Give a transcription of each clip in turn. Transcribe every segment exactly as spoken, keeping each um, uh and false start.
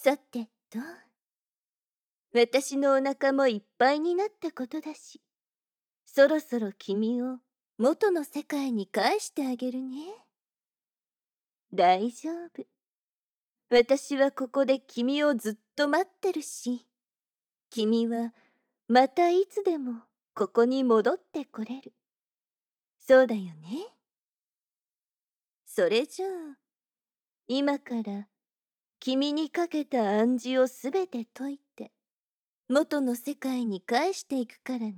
さてと、私のお腹もいっぱいになったことだし、そろそろ君を元の世界に返してあげるね。大丈夫。私はここで君をずっと待ってるし、君はまたいつでもここに戻ってこれる。そうだよね。それじゃあ、今から君にかけた暗示をすべて解いて、元の世界に返していくからね。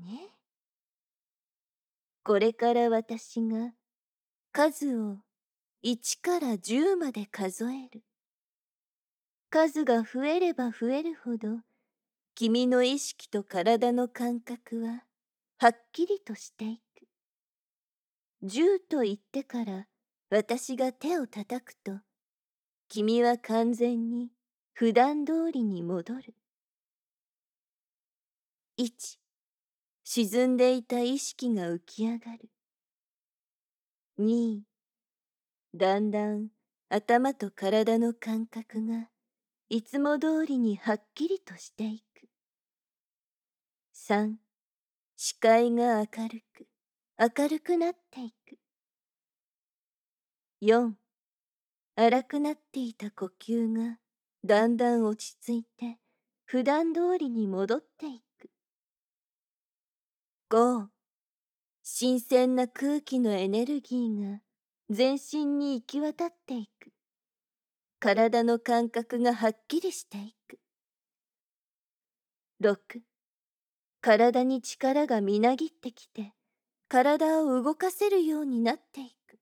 これから私が数をいちからじゅうまで数える。数が増えれば増えるほど、君の意識と体の感覚ははっきりとしていく。じゅうと言ってから私が手を叩くと、君は完全に普段通りに戻る。いち、沈んでいた意識が浮き上がる。に、だんだん頭と体の感覚がいつも通りにはっきりとしていく。さん、視界が明るく、明るくなっていく。よん、荒くなっていた呼吸がだんだん落ち着いて普段通りに戻っていく。ご、新鮮な空気のエネルギーが全身に行き渡っていく。体の感覚がはっきりしていく。ろく、体に力がみなぎってきて、体を動かせるようになっていく。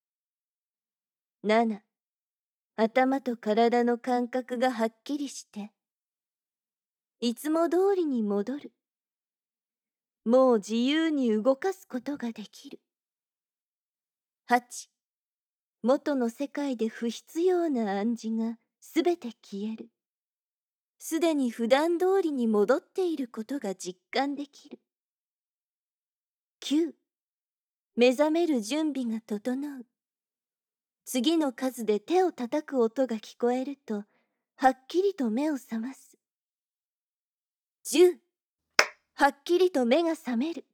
なな、頭と体の感覚がはっきりして、いつも通りに戻る。もう自由に動かすことができる。はち、元の世界で不必要な暗示がすべて消える。すでに普段通りに戻っていることが実感できる。きゅう、目覚める準備が整う。次の数で手を叩く音が聞こえると、はっきりと目を覚ます。じゅう、はっきりと目が覚める。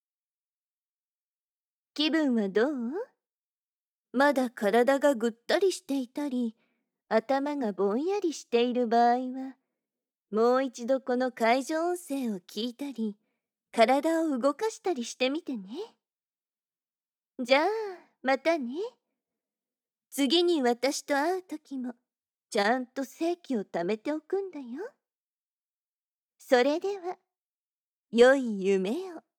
気分はどう？まだ体がぐったりしていたり、頭がぼんやりしている場合は、もう一度この解除音声を聞いたり、体を動かしたりしてみてね。じゃあ、またね。次に私と会うときも、ちゃんと正気を貯めておくんだよ。それでは、良い夢を。